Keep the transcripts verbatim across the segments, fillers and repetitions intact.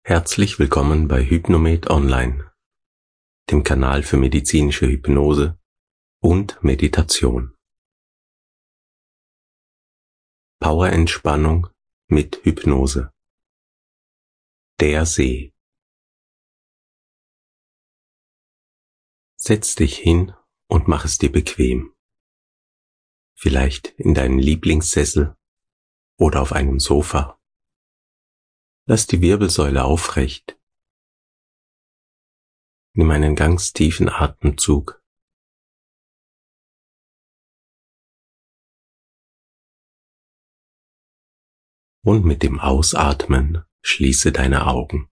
Herzlich willkommen bei Hypnomed Online, dem Kanal für medizinische Hypnose und Meditation. Powerentspannung mit Hypnose. Der See. Setz dich hin und mach es dir bequem. Vielleicht in deinem Lieblingssessel oder auf einem Sofa. Lass die Wirbelsäule aufrecht. Nimm einen ganz tiefen Atemzug. Und mit dem Ausatmen schließe deine Augen.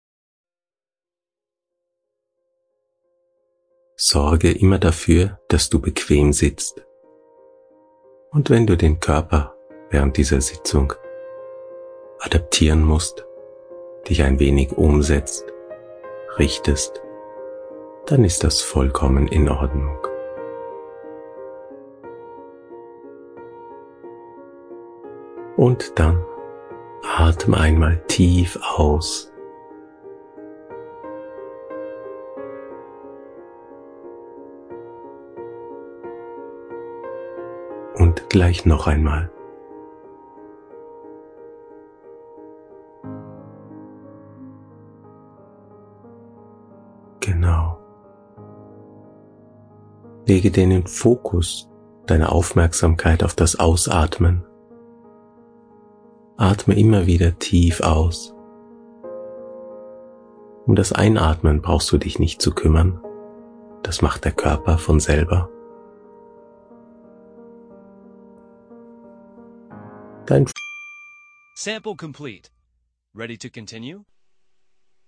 Sorge immer dafür, dass du bequem sitzt. Und wenn du den Körper während dieser Sitzung adaptieren musst, dich ein wenig umsetzt, richtest, dann ist das vollkommen in Ordnung. Und dann atme einmal tief aus. Und gleich noch einmal. Genau. Lege den Fokus deiner Aufmerksamkeit auf das Ausatmen. Atme immer wieder tief aus. Um das Einatmen brauchst du dich nicht zu kümmern. Das macht der Körper von selber. Dein Sample complete. Ready to continue?